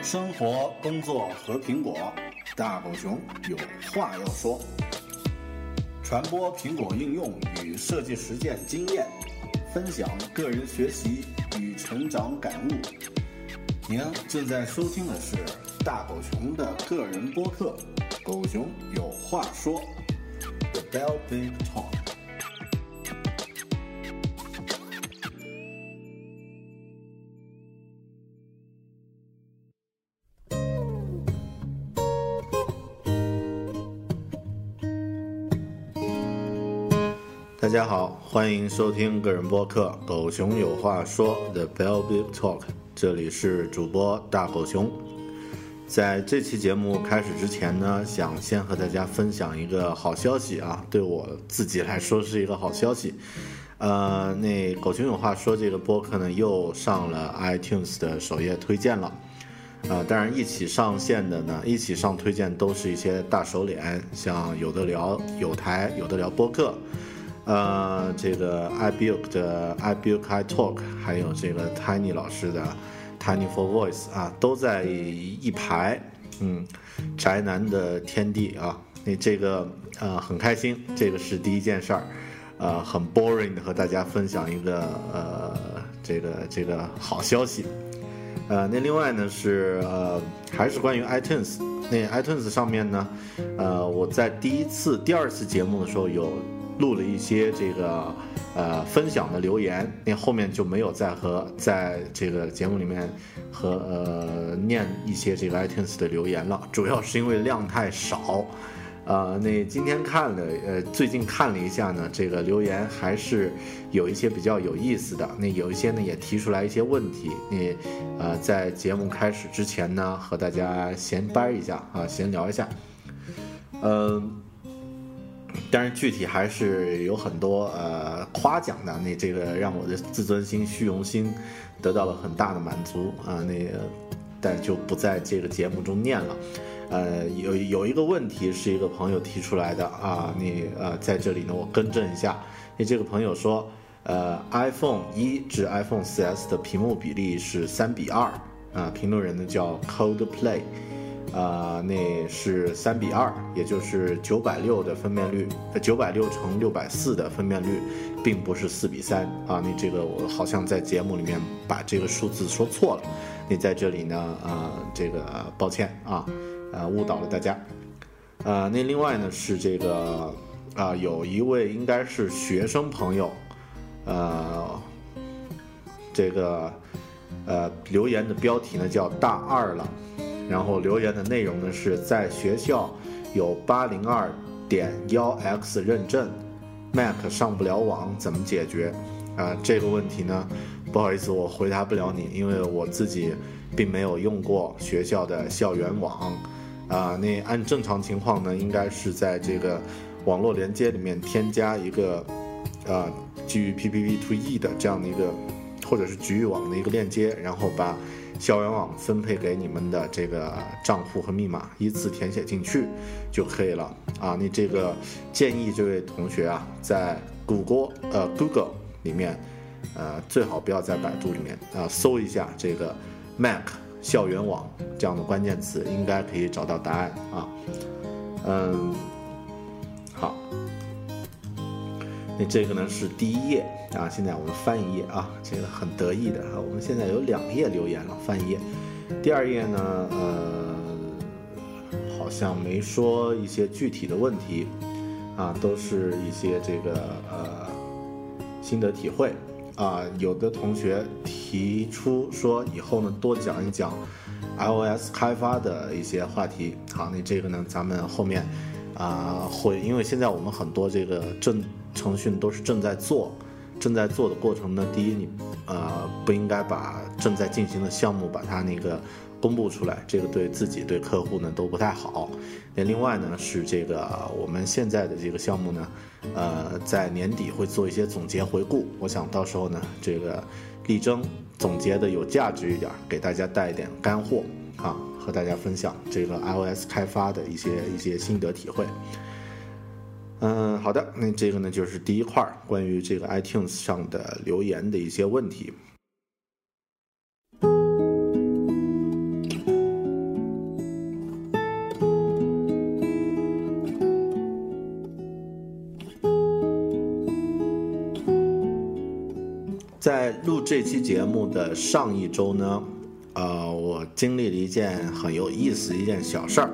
生活、工作和苹果，大狗熊有话要说。传播苹果应用与设计实践经验，分享个人学习与成长感悟。您正在收听的是大狗熊的个人播客《狗熊有话说》The Bell Big Talk。大家好，欢迎收听个人播客《狗熊有话说》The Bell Big Talk， 这里是主播大狗熊。在这期节目开始之前呢，想先和大家分享一个好消息啊，对我自己来说是一个好消息。那狗熊有话说这个播客呢，又上了 iTunes 的首页推荐了。当然一起上线的呢，一起上推荐都是一些大手脸，像有的聊有台，有的聊播客。这个 iBook 的 iBook iTalk， 还有这个 Tiny 老师的 Tiny for Voice 啊，都在一排。宅男的天地啊，那这个很开心，这个是第一件事儿。很 boring 的和大家分享一个这个好消息。那另外呢是还是关于 iTunes。那 iTunes 上面呢，我在第二次节目的时候有录了一些这个分享的留言，那后面就没有在这个节目里面念一些这个 iTunes 的留言了，主要是因为量太少。那今天最近看了一下呢，这个留言还是有一些比较有意思的，那有一些呢也提出来一些问题，那在节目开始之前呢，和大家闲聊一下。当然具体还是有很多夸奖的，那这个让我的自尊心虚荣心得到了很大的满足啊，但就不在这个节目中念了。有一个问题是一个朋友提出来的啊，在这里呢我更正一下，那这个朋友说iPhone 1至 iPhone 4S 的屏幕比例是3:2啊，评论人呢叫 Coldplay。那是3:2，也就是960的分辨率，960乘640的分辨率，并不是4:3啊。那这个我好像在节目里面把这个数字说错了，那在这里呢，这个抱歉啊，误导了大家。那另外呢是这个有一位应该是学生朋友，这个留言的标题呢叫大二了。然后留言的内容呢是在学校有 802.1x 认证 Mac 上不了网怎么解决这个问题呢，不好意思我回答不了你，因为我自己并没有用过学校的校园网那按正常情况呢，应该是在这个网络连接里面添加一个基于 PPP2E 的这样的一个，或者是局域网的一个链接，然后把校园网分配给你们的这个账户和密码依次填写进去就可以了你这个建议这位同学在Google 里面最好不要在百度里面搜一下这个 Mac 校园网这样的关键词，应该可以找到答案好，那这个呢是第一页现在我们翻一页这个很得意的我们现在有2页留言了，翻一页。第2页呢好像没说一些具体的问题都是一些这个心得体会有的同学提出说以后呢多讲一讲 iOS 开发的一些话题。好，那这个呢咱们后面会，因为现在我们很多这个程序都是正在做的过程呢，第一你不应该把正在进行的项目把它那个公布出来，这个对自己对客户呢都不太好。那另外呢是这个我们现在的这个项目呢在年底会做一些总结回顾，我想到时候呢这个力争总结的有价值一点，给大家带一点干货和大家分享这个 iOS 开发的一些心得体会。好的，那这个呢就是第一块关于这个 iTunes 上的留言的一些问题。 在录这期节目的上一周呢，我经历了一件很有意思的一件小事儿。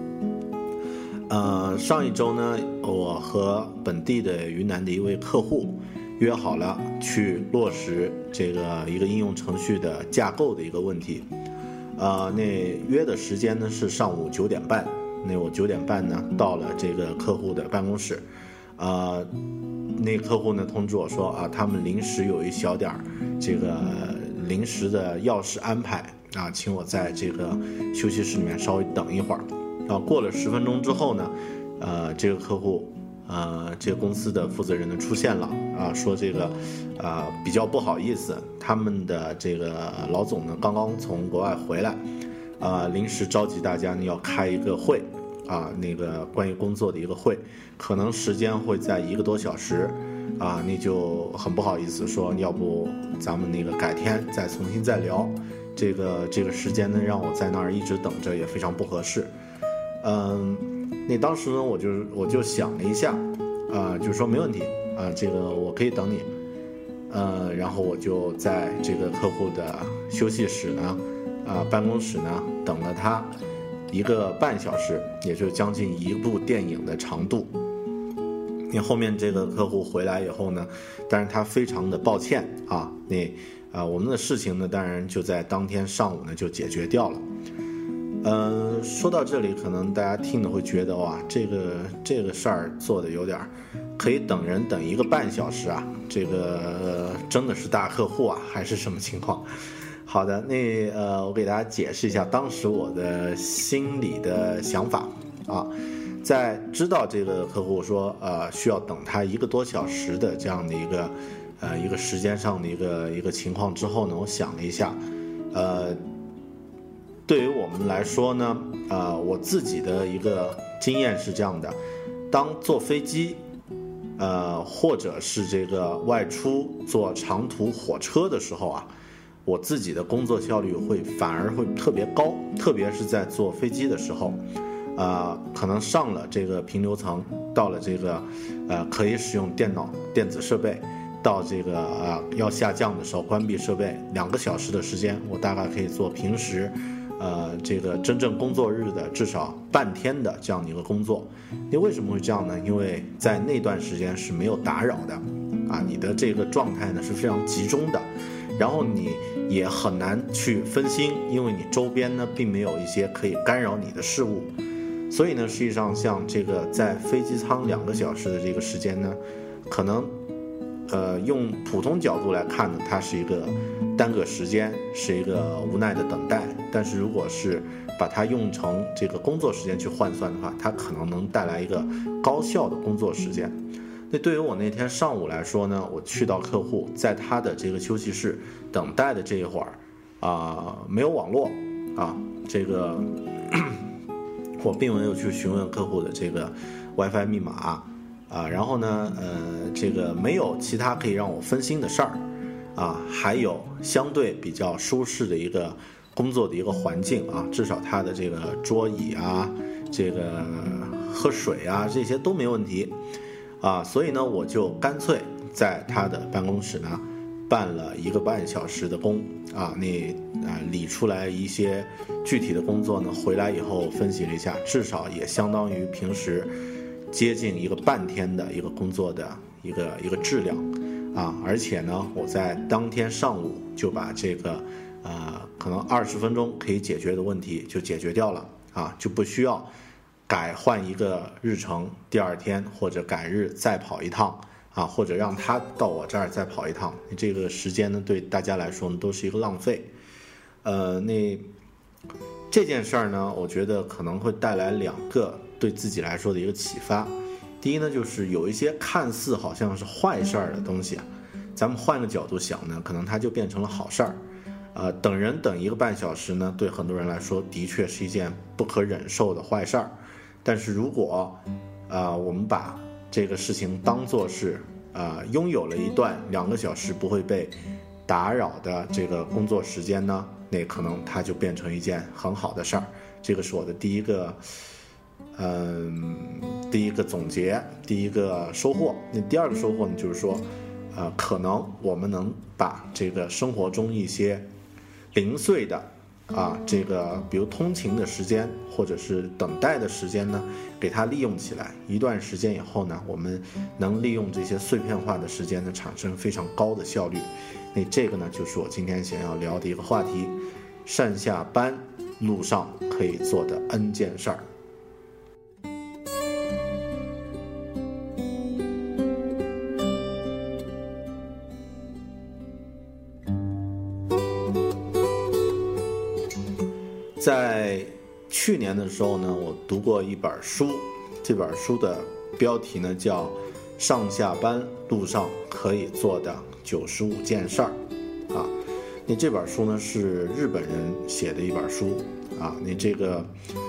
上一周呢，我和本地的云南的一位客户约好了去落实这个一个应用程序的架构的一个问题。那约的时间呢是上午9点半。那我9点半呢到了这个客户的办公室。那客户呢通知我说他们临时有一小点这个临时的钥匙安排请我在这个休息室里面稍微等一会儿。过了10分钟之后呢，这个客户这个公司的负责人呢出现了说这个比较不好意思，他们的这个老总呢刚刚从国外回来，临时召集大家呢要开一个会那个关于工作的一个会，可能时间会在1个多小时那就很不好意思说，要不咱们那个改天再重新再聊，这个时间呢让我在那儿一直等着也非常不合适。那当时呢我就想了一下就说没问题这个我可以等你。然后我就在这个客户的休息室呢办公室呢等了他1个半小时，也就将近1部电影的长度。那后面这个客户回来以后呢，当然他非常的抱歉我们的事情呢当然就在当天上午呢就解决掉了。说到这里可能大家听了会觉得哇，这个事儿做的有点可以等人等1个半小时这个真的是大客户还是什么情况？好的，那我给大家解释一下当时我的心里的想法在知道这个客户说需要等他1个多小时的这样的一个时间上的一个情况之后呢，我想了一下，对于我们来说呢，我自己的一个经验是这样的，当坐飞机或者是这个外出坐长途火车的时候我自己的工作效率反而会特别高，特别是在坐飞机的时候，可能上了这个平流层，到了这个可以使用电脑电子设备，到这个要下降的时候关闭设备，2个小时的时间，我大概可以做平时这个真正工作日的至少半天的这样的一个工作。因为为什么会这样呢？因为在那段时间是没有打扰的你的这个状态呢是非常集中的，然后你也很难去分心，因为你周边呢并没有一些可以干扰你的事物。所以呢实际上像这个在飞机舱2个小时的这个时间呢，可能用普通角度来看呢，它是一个耽搁时间，是一个无奈的等待。但是如果是把它用成这个工作时间去换算的话，它可能能带来一个高效的工作时间。那对于我那天上午来说呢，我去到客户在他的这个休息室等待的这一会儿没有网络这个我并没有去询问客户的这个 WiFi 密码然后呢这个没有其他可以让我分心的事儿还有相对比较舒适的一个工作的一个环境至少它的这个桌椅这个喝水这些都没问题所以呢我就干脆在他的办公室呢办了1个半小时的工理出来一些具体的工作呢，回来以后分析了一下，至少也相当于平时接近1个半天的一个工作的一个质量而且呢我在当天上午就把这个可能20分钟可以解决的问题就解决掉了就不需要改换一个日程，第2天或者改日再跑一趟或者让他到我这儿再跑一趟，这个时间呢对大家来说呢都是一个浪费。那这件事儿呢，我觉得可能会带来2个对自己来说的一个启发。第一呢，就是有一些看似好像是坏事儿的东西咱们换个角度想呢，可能它就变成了好事儿。等人等1个半小时呢，对很多人来说的确是一件不可忍受的坏事儿。但是如果我们把这个事情当作是拥有了一段2个小时不会被打扰的这个工作时间呢，那可能它就变成一件很好的事儿。这个是我的第一个总结，第一个收获。那第2个收获呢，就是说可能我们能把这个生活中一些零碎的这个比如通勤的时间或者是等待的时间呢，给它利用起来。一段时间以后呢，我们能利用这些碎片化的时间呢，产生非常高的效率。那这个呢，就是我今天想要聊的一个话题：上下班路上可以做的 N 件事儿。在去年的时候呢，我读过一本书，这本书的标题呢叫《上下班路上可以做的95件事儿》那这本书呢是日本人写的一本书那这个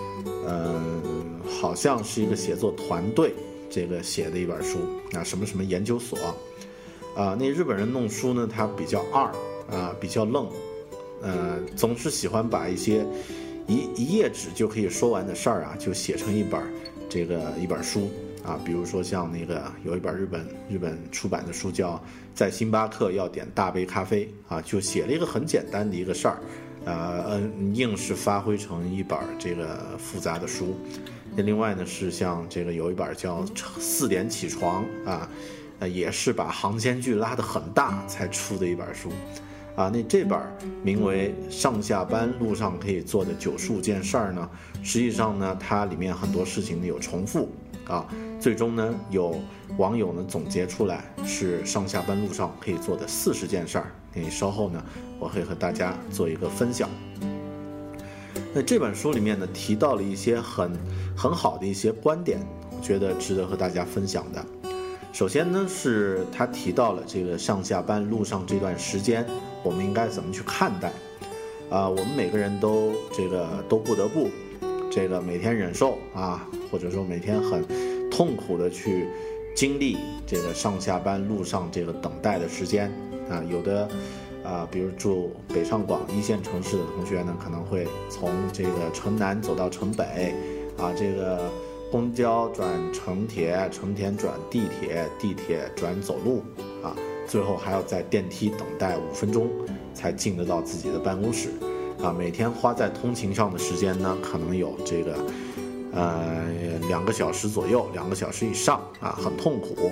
好像是一个写作团队这个写的一本书什么什么研究所那日本人弄书呢，他比较二比较愣总是喜欢把一些一页纸就可以说完的事儿就写成一本书比如说像那个有一本日本出版的书叫《在星巴克要点大杯咖啡》就写了一个很简单的一个事儿硬是发挥成一本这个复杂的书。另外呢是像这个有一本叫4点起床也是把行间距拉得很大才出的一本书那这本名为《上下班路上可以做的95件事儿》呢，实际上呢，它里面很多事情有重复最终呢，有网友呢总结出来是上下班路上可以做的40件事儿。那稍后呢，我会和大家做一个分享。那这本书里面呢，提到了一些很好的一些观点，我觉得值得和大家分享的。首先呢，是他提到了这个上下班路上这段时间，我们应该怎么去看待我们每个人都不得不每天忍受或者说每天很痛苦的去经历这个上下班路上这个等待的时间有的比如住北上广1线城市的同学呢，可能会从这个城南走到城北这个公交转城铁，城铁转地铁，地铁转走路最后还要在电梯等待5分钟才进得到自己的办公室每天花在通勤上的时间呢，可能有这个2个小时左右，2个小时以上很痛苦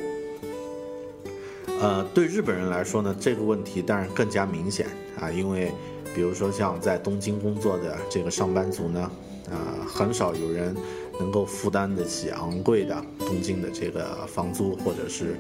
对日本人来说呢，这个问题当然更加明显因为比如说像在东京工作的这个上班族呢很少有人能够负担得起昂贵的东京的这个房租，或者是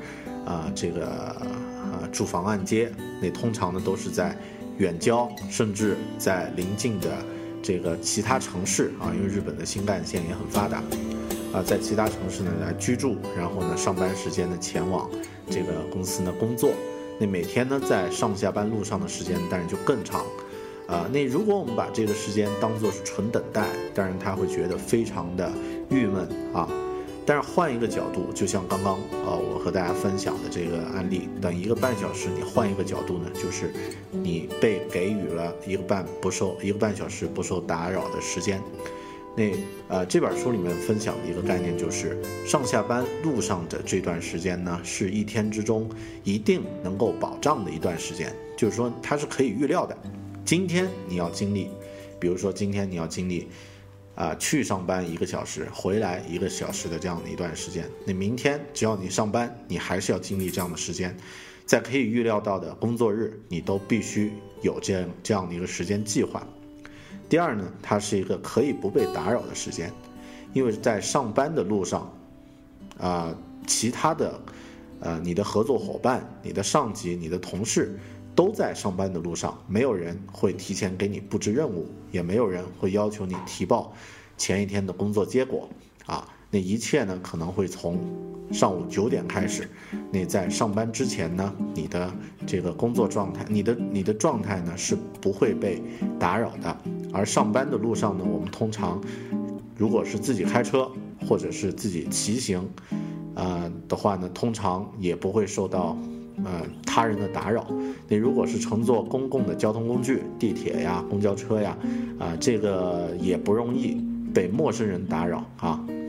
住房按揭。那通常呢都是在远郊，甚至在邻近的这个其他城市因为日本的新干线也很发达在其他城市呢来居住，然后呢上班时间呢前往这个公司呢工作。那每天呢在上下班路上的时间当然就更长那如果我们把这个时间当作是纯等待，当然他会觉得非常的郁闷但是换一个角度，就像刚刚我和大家分享的这个案例，等1个半小时，你换一个角度呢，就是你被给予了1个半小时不受打扰的时间。那这本书里面分享的一个概念就是上下班路上的这段时间呢，是一天之中一定能够保障的一段时间，就是说它是可以预料的。今天你要经历，比如说今天你要经历去上班1个小时，回来1个小时的这样的一段时间，那明天只要你上班，你还是要经历这样的时间。在可以预料到的工作日，你都必须有这样的一个时间计划。第二呢，它是一个可以不被打扰的时间，因为在上班的路上其他的你的合作伙伴、你的上级、你的同事都在上班的路上，没有人会提前给你布置任务，也没有人会要求你提报前一天的工作结果那一切呢可能会从上午9点开始。你在上班之前呢，你的这个工作状态，你的状态呢是不会被打扰的。而上班的路上呢，我们通常如果是自己开车或者是自己骑行的话呢，通常也不会受到他人的打扰。你如果是乘坐公共的交通工具，地铁呀、公交车呀这个也不容易被陌生人打扰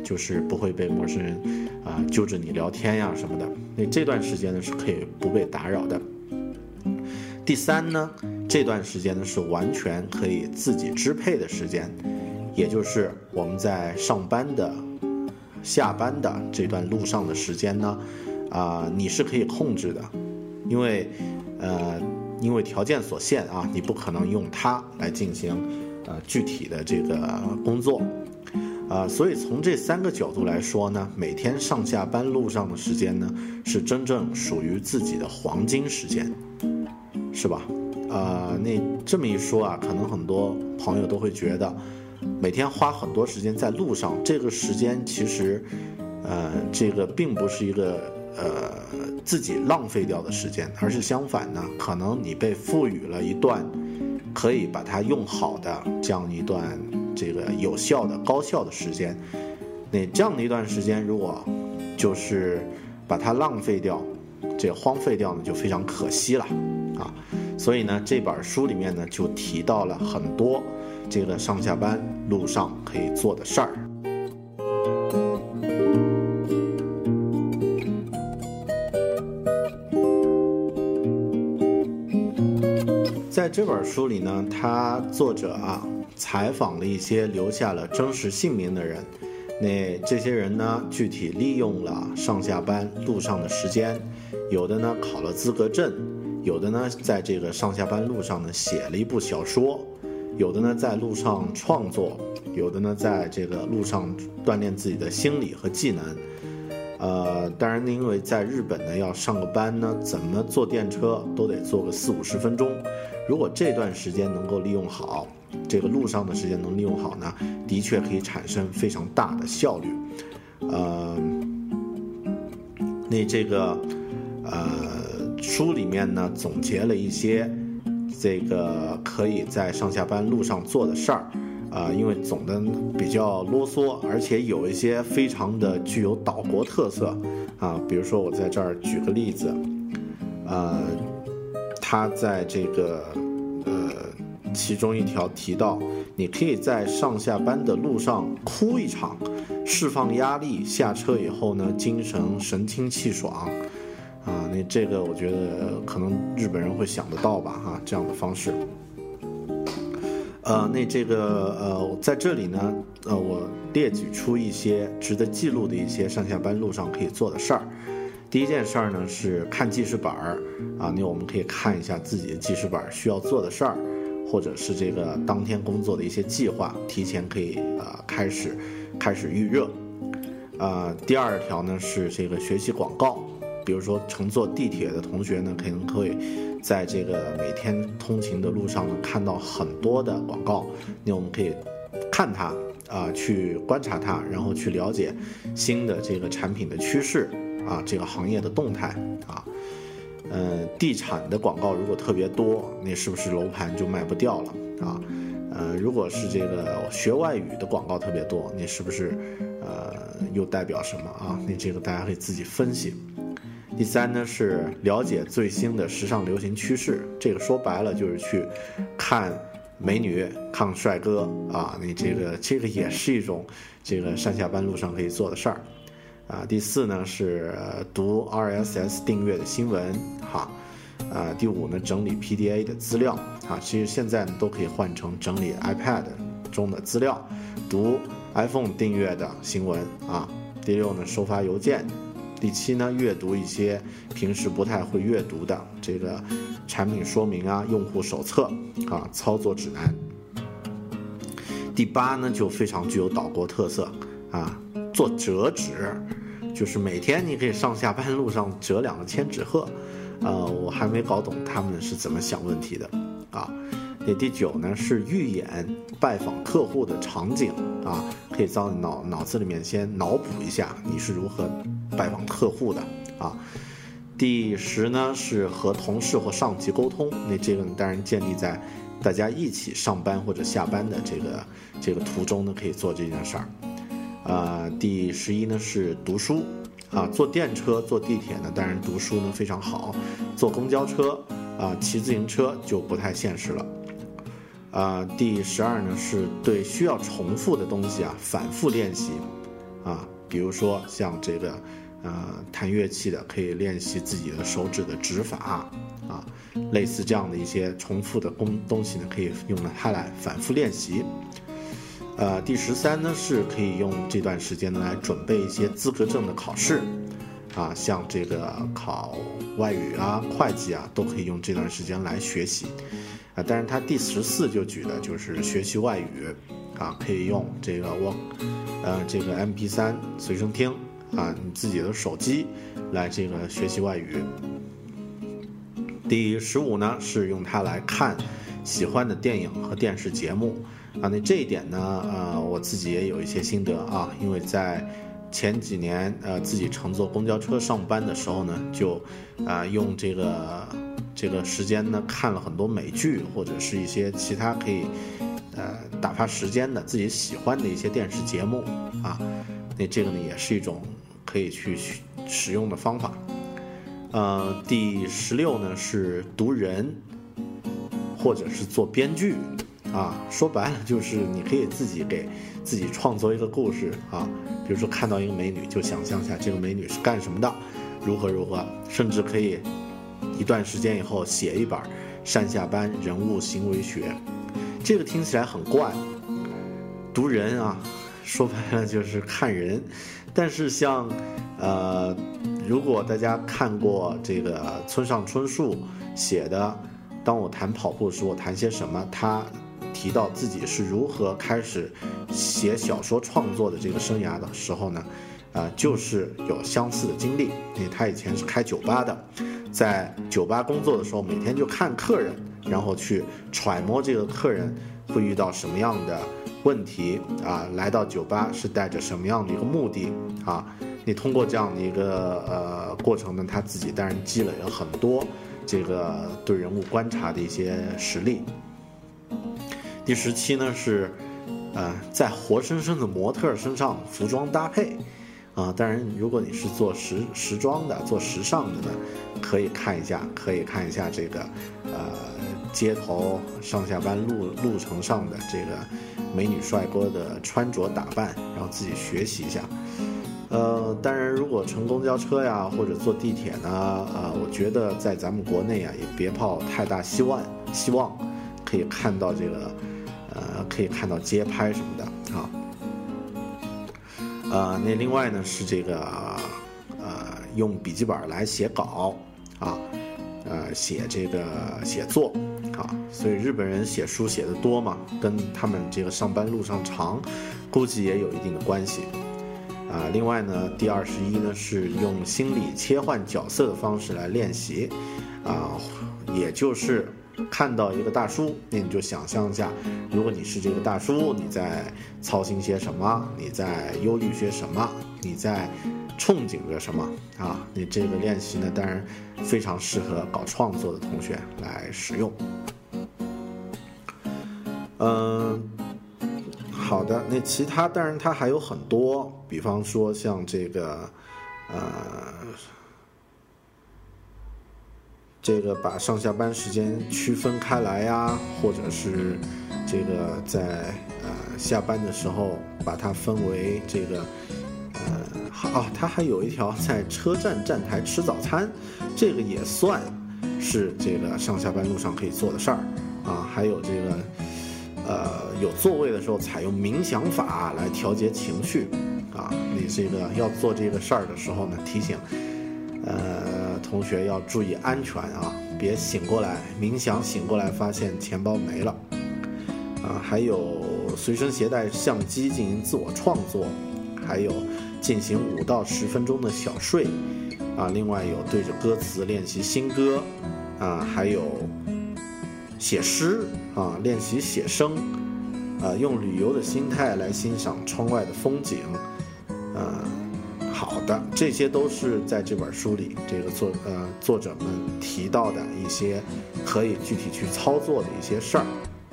就是不会被陌生人揪着你聊天呀什么的。那这段时间呢是可以不被打扰的。第三呢，这段时间呢是完全可以自己支配的时间，也就是我们在上班的、下班的这段路上的时间呢，你是可以控制的，因为条件所限啊，你不可能用它来进行具体的这个工作。所以从这3个角度来说呢，每天上下班路上的时间呢，是真正属于自己的黄金时间，是吧？那这么一说啊，可能很多朋友都会觉得，每天花很多时间在路上，这个时间其实，这个并不是一个自己浪费掉的时间，而是相反呢，可能你被赋予了一段可以把它用好的这样一段这个有效的高效的时间。那这样的一段时间如果就是把它浪费掉，这个荒废掉呢，就非常可惜了啊。所以呢，这本书里面呢就提到了很多这个上下班路上可以做的事儿。在这本书里呢，作者采访了一些留下了真实姓名的人。那这些人呢，具体利用了上下班路上的时间，有的呢考了资格证，有的呢在这个上下班路上呢写了一部小说，有的呢在路上创作，有的呢在这个路上锻炼自己的心理和技能。当然因为在日本呢要上个班呢，怎么坐电车都得坐个40-50分钟。如果这段时间能够利用好，这个路上的时间能利用好呢，的确可以产生非常大的效率。那这个书里面呢总结了一些这个可以在上下班路上做的事儿。因为总的比较啰嗦，而且有一些非常的具有岛国特色比如说我在这儿举个例子，他在这个其中一条提到，你可以在上下班的路上哭一场，释放压力，下车以后呢精神清气爽那这个我觉得可能日本人会想得到吧这样的方式。那这个在这里呢我列举出一些值得记录的一些上下班路上可以做的事儿。第一件事儿呢是看记事本那我们可以看一下自己的记事本需要做的事儿，或者是这个当天工作的一些计划，提前可以开始预热。第二条呢是这个学习广告，比如说乘坐地铁的同学呢，可能会在这个每天通勤的路上呢看到很多的广告，那我们可以看它去观察它，然后去了解新的这个产品的趋势这个行业的动态地产的广告如果特别多，那是不是楼盘就卖不掉了如果是这个学外语的广告特别多，那是不是又代表什么那这个大家可以自己分析。第三呢是了解最新的时尚流行趋势，这个说白了就是去看美女看帅哥你这个也是一种这个上下班路上可以做的事儿第四呢是读 RSS 订阅的新闻第五呢整理 PDA 的资料其实现在都可以换成整理 iPad 中的资料，读 iPhone 订阅的新闻第六呢收发邮件，第七呢阅读一些平时不太会阅读的这个产品说明用户手册操作指南。第八呢就非常具有岛国特色做折纸，就是每天你可以上下班路上折2个千纸鹤我还没搞懂他们是怎么想问题的那第九呢是预演拜访客户的场景可以在脑子里面先脑补一下你是如何拜访客户的第10呢是和同事或上级沟通，那这个当然建立在大家一起上班或者下班的这个途中呢可以做这件事儿第11呢是读书坐电车坐地铁呢当然读书呢非常好，坐公交车骑自行车就不太现实了第12呢是对需要重复的东西反复练习啊，比如说像这个弹乐器的可以练习自己的手指的指法啊，类似这样的一些重复的东西呢，可以用它来反复练习。第13呢是可以用这段时间呢来准备一些资格证的考试啊，像这个考外语啊、会计啊，都可以用这段时间来学习啊。但是它第14就举的就是学习外语啊，可以用这个MP3 随身听啊，你自己的手机来这个学习外语。第15呢是用它来看喜欢的电影和电视节目啊。那这一点呢，我自己也有一些心得啊，因为在前几年自己乘坐公交车上班的时候呢，就用这个时间呢看了很多美剧或者是一些其他可以打发时间的自己喜欢的一些电视节目啊。那这个呢也是一种可以去使用的方法。第16呢是读人或者是做编剧啊，说白了就是你可以自己给自己创作一个故事啊，比如说看到一个美女，就想象一下这个美女是干什么的，如何，甚至可以一段时间以后写一本上下班人物行为学。这个听起来很怪，读人啊，说白了就是看人。但是像如果大家看过这个村上春树写的当我谈跑步时我谈些什么，他提到自己是如何开始写小说创作的这个生涯的时候呢，就是有相似的经历。因为他以前是开酒吧的，在酒吧工作的时候，每天就看客人，然后去揣摩这个客人会遇到什么样的问题啊，来到酒吧是带着什么样的一个目的啊。你通过这样的一个过程呢，他自己当然积累了很多这个对人物观察的一些实力。第17呢是在活生生的模特身上服装搭配啊。当然如果你是做时装的，做时尚的呢，可以看一下这个街头上下班路程上的这个美女帅哥的穿着打扮，然后自己学习一下。当然如果乘公交车呀或者坐地铁呢，我觉得在咱们国内啊也别抱太大希望可以看到这个可以看到街拍什么的啊。那另外呢是这个用笔记本来写稿啊，写作啊，所以日本人写书写得多嘛，跟他们这个上班路上长估计也有一定的关系啊。另外呢第21呢是用心理切换角色的方式来练习啊，也就是看到一个大叔，那你就想象一下，如果你是这个大叔，你在操心些什么，你在忧虑些什么，你在憧憬着什么啊。你这个练习呢当然非常适合搞创作的同学来使用。好的，那其他当然它还有很多，比方说像这个把上下班时间区分开来呀，或者是这个在下班的时候把它分为这个它还有一条在车站站台吃早餐，这个也算是这个上下班路上可以做的事儿啊。还有这个有座位的时候采用冥想法来调节情绪啊。你这个要做这个事儿的时候呢，提醒同学要注意安全啊，别醒过来冥想醒过来发现钱包没了啊。还有随身携带相机进行自我创作，还有进行5到10分钟的小睡啊。另外有对着歌词练习新歌啊，还有写诗啊，练习写生用旅游的心态来欣赏窗外的风景好的，这些都是在这本书里这个作者们提到的一些可以具体去操作的一些事儿。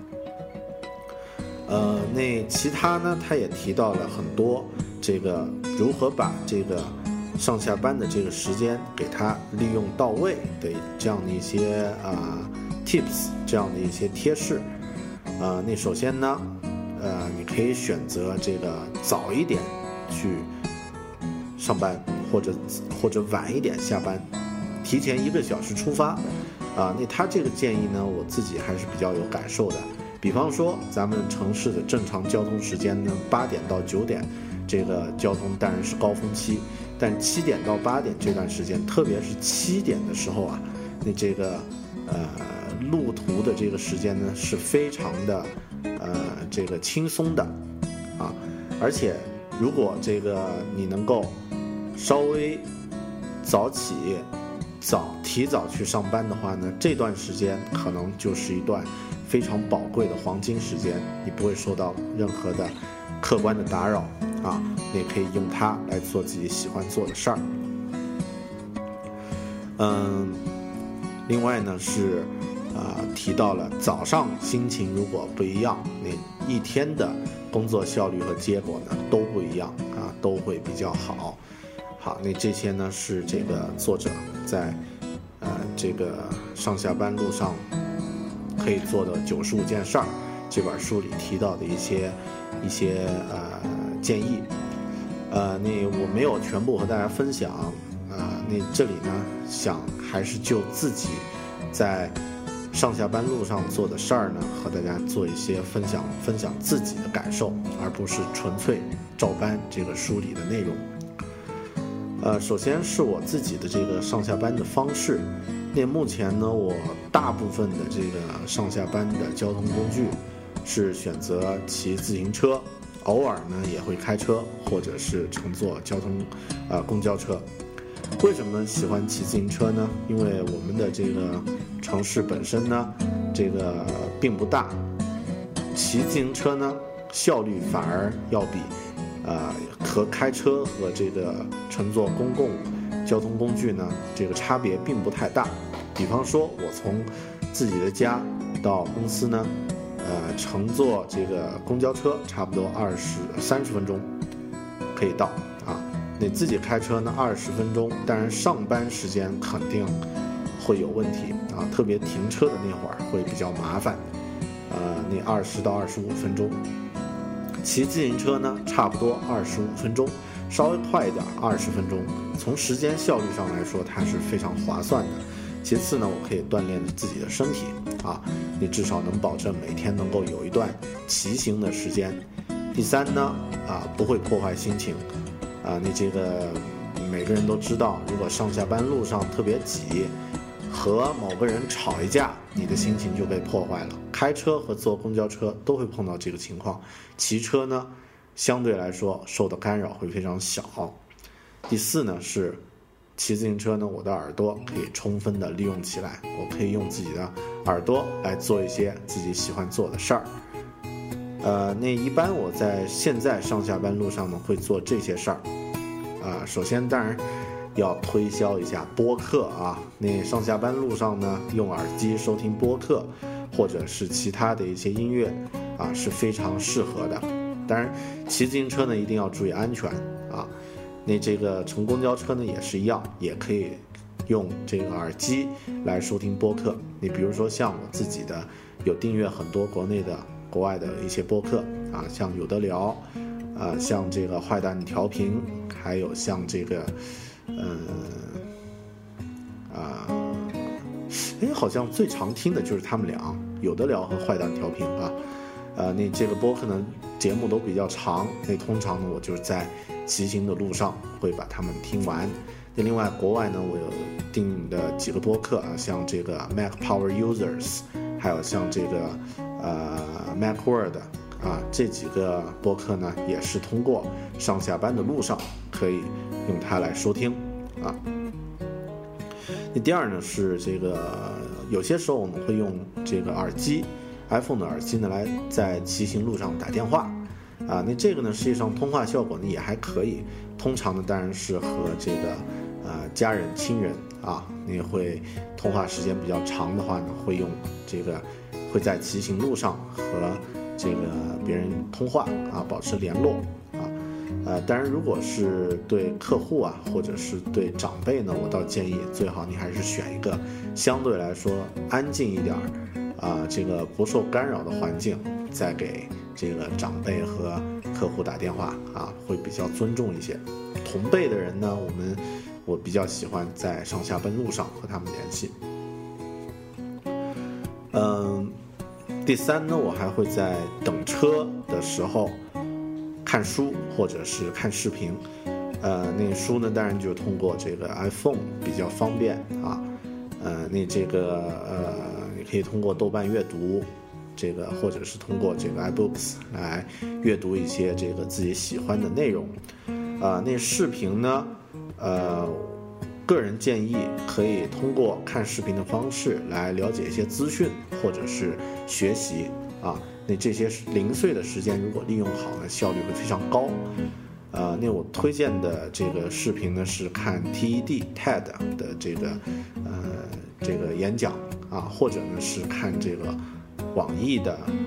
那其他呢，他也提到了很多这个如何把这个上下班的这个时间给它利用到位的这样的一些tips， 这样的一些贴士那首先呢你可以选择这个早一点去上班，或者晚一点下班，提前1个小时出发啊。那他这个建议呢，我自己还是比较有感受的。比方说咱们城市的正常交通时间呢，8点到9点，这个交通当然是高峰期，但7点到8点这段时间，特别是7点的时候啊，那这个路途的这个时间呢是非常的这个轻松的啊。而且如果这个你能够稍微早起提早去上班的话呢，这段时间可能就是一段非常宝贵的黄金时间，你不会受到任何的客观的打扰啊，你也可以用它来做自己喜欢做的事儿。另外呢是提到了早上心情如果不一样，那一天的工作效率和结果呢都不一样啊，都会比较好。好，那这些呢是这个作者在这个上下班路上可以做的95件事儿这本书里提到的一些建议。那我没有全部和大家分享那这里呢想还是就自己在上下班路上做的事儿呢和大家做一些分享自己的感受，而不是纯粹照搬这个书里的内容。首先是我自己的这个上下班的方式。那目前呢，我大部分的这个上下班的交通工具是选择骑自行车，偶尔呢也会开车或者是乘坐公交车。为什么喜欢骑自行车呢？因为我们的这个城市本身呢，这个并不大，骑自行车呢效率反而要比和开车和这个乘坐公共交通工具呢，这个差别并不太大。比方说，我从自己的家到公司呢，乘坐这个公交车差不多30分钟可以到啊。你自己开车呢20分钟，当然上班时间肯定会有问题啊，特别停车的那会儿会比较麻烦。那20到25分钟。骑自行车呢，差不多25分钟，稍微快一点20分钟。从时间效率上来说，它是非常划算的。其次呢，我可以锻炼自己的身体啊，你至少能保证每天能够有一段骑行的时间。第三呢，不会破坏心情你这个每个人都知道，如果上下班路上特别挤，和某个人吵一架，你的心情就被破坏了。开车和坐公交车都会碰到这个情况，骑车呢相对来说受的干扰会非常小。第四呢是骑自行车呢，我的耳朵可以充分的利用起来，我可以用自己的耳朵来做一些自己喜欢做的事儿。那一般我在现在上下班路上呢会做这些事儿。首先当然要推销一下播客啊，那上下班路上呢用耳机收听播客或者是其他的一些音乐是非常适合的。当然骑自行车呢一定要注意安全那这个乘公交车呢也是一样，也可以用这个耳机来收听播客。你比如说像我自己的有订阅很多国外的一些播客像有的聊像这个坏蛋调频，还有像这个好像最常听的就是他们俩有的聊和坏蛋调频那这个播客呢节目都比较长，那通常呢我就是在骑行的路上会把它们听完。那另外国外呢我有订的几个播客像这个 Mac Power Users， 还有像这个Mac World这几个播客呢也是通过上下班的路上可以用它来收听那第二呢是这个有些时候我们会用这个耳机 iPhone 的耳机呢来在骑行路上打电话那这个呢实际上通话效果呢也还可以。通常呢当然是和这个家人亲人你会通话时间比较长的话呢会用这个会在骑行路上和这个别人通话保持联络当然如果是对客户或者是对长辈呢，我倒建议最好你还是选一个相对来说安静一点这个不受干扰的环境，再给这个长辈和客户打电话啊，会比较尊重一些。同辈的人呢，我比较喜欢在上下班路上和他们联系。第三呢，我还会在等车的时候看书或者是看视频。那书呢，当然就通过这个 iPhone 比较方便啊。你可以通过豆瓣阅读，这个或者是通过这个 iBooks 来阅读一些这个自己喜欢的内容。那视频呢，个人建议可以通过看视频的方式来了解一些资讯或者是学习啊。那这些零碎的时间如果利用好呢，效率会非常高。那我推荐的这个视频呢是看 TED 的这个演讲啊，或者呢是看这个网易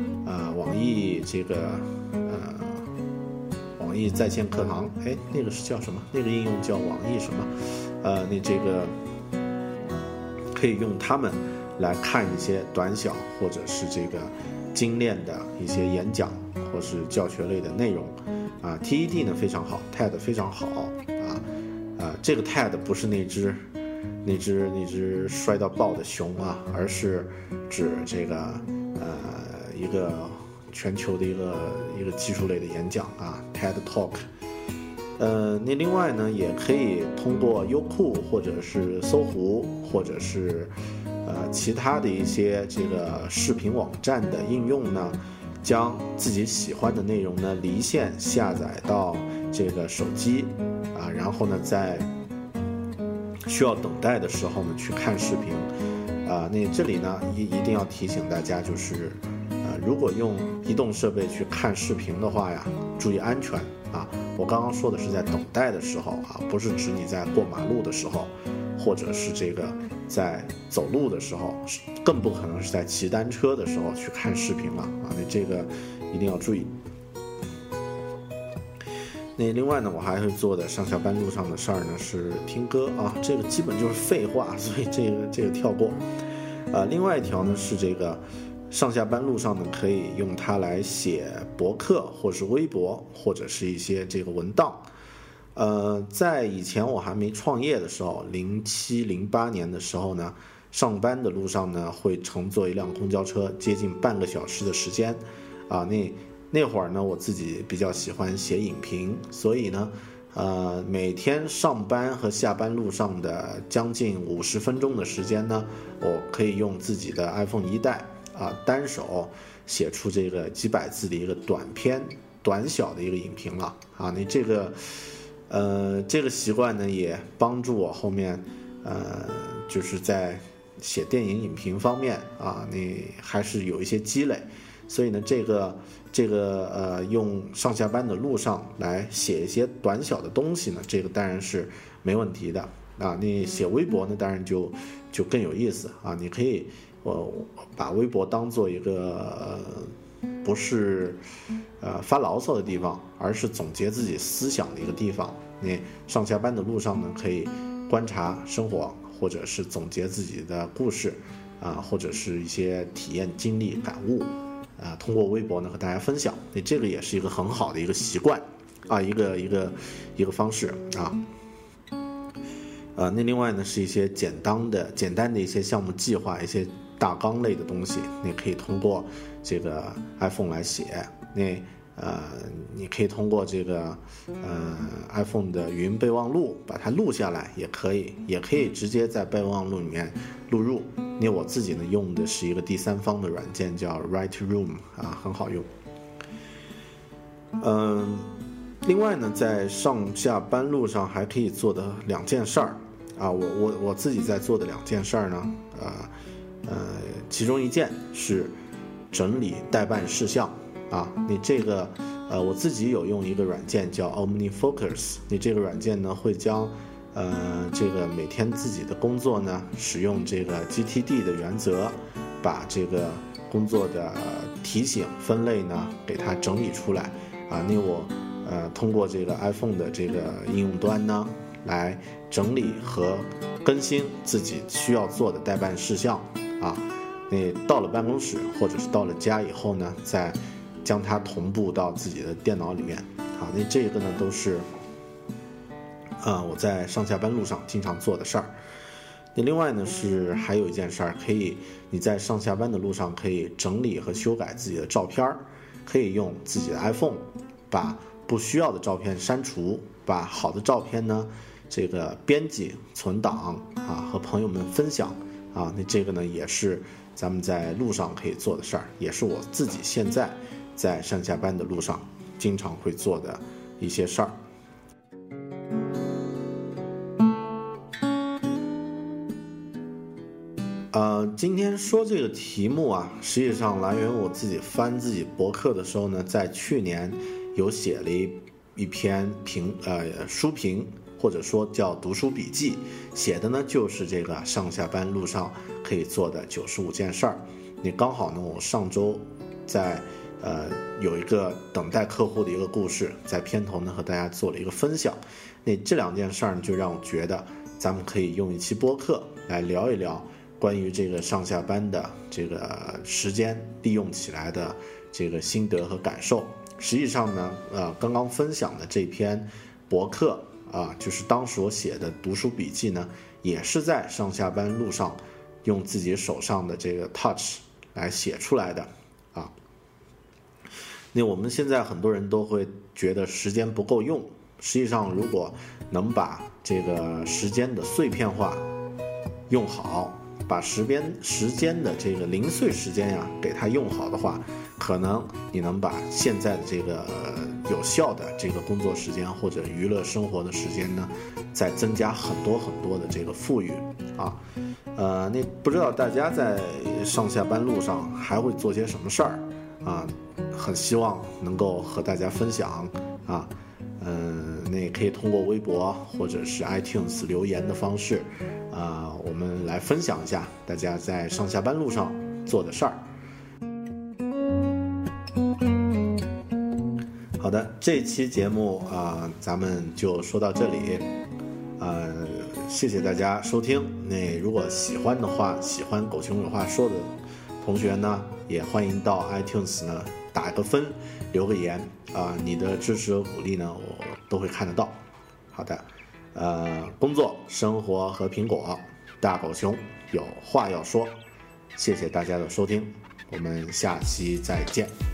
在线课堂，那个是叫什么？那个应用叫网易什么？那这个可以用它们来看一些短小或者是这个精炼的一些演讲或是教学类的内容。TED 呢非常好 ，TED 非常好这个 TED 不是那只摔到爆的熊啊，而是指这个一个全球的一个技术类的演讲啊 ，TED Talk。那另外呢，也可以通过优酷或者是搜狐或者是其他的一些这个视频网站的应用呢，将自己喜欢的内容呢离线下载到这个手机然后呢在需要等待的时候呢去看视频那这里呢一定要提醒大家，就是如果用移动设备去看视频的话呀，注意安全我刚刚说的是在等待的时候不是指你在过马路的时候，或者是这个在走路的时候，更不可能是在骑单车的时候去看视频了那这个一定要注意。那另外呢，我还会做的上下班路上的事儿呢是听歌这个基本就是废话，所以这个跳过。另外一条呢是这个上下班路上呢可以用它来写博客或是微博或者是一些这个文档。在以前我还没创业的时候，07、08年的时候呢，上班的路上呢会乘坐一辆公交车，接近半个小时的时间那会儿呢我自己比较喜欢写影评，所以呢每天上班和下班路上的将近50分钟的时间呢，我可以用自己的 iPhone 1代单手写出这个几百字的一个短小的一个影评了那这个习惯呢也帮助我后面就是在写电影影评方面那还是有一些积累，所以呢这个用上下班的路上来写一些短小的东西呢，这个当然是没问题的你写微博呢当然就更有意思你可以把微博当做一个不是发牢骚的地方，而是总结自己思想的一个地方。你上下班的路上呢可以观察生活，或者是总结自己的故事或者是一些体验经历感悟通过微博呢和大家分享。这个也是一个很好的一个习惯一个方式那另外呢是一些简单的一些项目计划，一些大纲类的东西，你可以通过这个 iPhone 来写。你可以通过这个iPhone 的语音备忘录把它录下来，也可以直接在备忘录里面录入。我自己呢用的是一个第三方的软件叫 Write-Room 很好用。另外呢在上下班路上还可以做的2件事儿我自己在做的2件事儿呢其中一件是整理待办事项你这个我自己有用一个软件叫 OmniFocus， 你这个软件呢会将这个每天自己的工作呢使用这个 GTD 的原则，把这个工作的提醒分类呢给它整理出来我通过这个 iPhone 的这个应用端呢来整理和更新自己需要做的待办事项你到了办公室或者是到了家以后呢，在将它同步到自己的电脑里面啊。那这个呢都是我在上下班路上经常做的事儿。那另外呢是还有一件事儿，你在上下班的路上可以整理和修改自己的照片，可以用自己的 iPhone 把不需要的照片删除，把好的照片呢这个编辑存档啊，和朋友们分享啊。那这个呢也是咱们在路上可以做的事儿，也是我自己现在在上下班的路上经常会做的一些事儿。今天说这个题目啊，实际上来源我自己翻自己博客的时候呢，在去年有写了一篇书评，或者说叫读书笔记，写的呢就是这个上下班路上可以做的95件事儿。你刚好呢，我上周在有一个等待客户的一个故事，在片头呢和大家做了一个分享。那这2件事儿呢，就让我觉得咱们可以用一期播客来聊一聊关于这个上下班的这个时间利用起来的这个心得和感受。实际上呢，刚刚分享的这篇博客就是当时我写的读书笔记呢，也是在上下班路上用自己手上的这个 Touch 来写出来的啊。那我们现在很多人都会觉得时间不够用，实际上如果能把这个时间的碎片化用好，把时间的这个零碎时间呀给它用好的话，可能你能把现在的这个有效的这个工作时间或者娱乐生活的时间呢，再增加很多很多的这个富裕啊。那不知道大家在上下班路上还会做些什么事儿啊？很希望能够和大家分享啊。那也可以通过微博或者是 iTunes 留言的方式我们来分享一下大家在上下班路上做的事儿。好的，这期节目咱们就说到这里，谢谢大家收听。那如果喜欢的话，喜欢狗熊有话说的同学呢，也欢迎到 iTunes 呢打个分，留个言你的支持和鼓励呢，我都会看得到。好的，工作、生活和苹果，大狗熊有话要说。谢谢大家的收听，我们下期再见。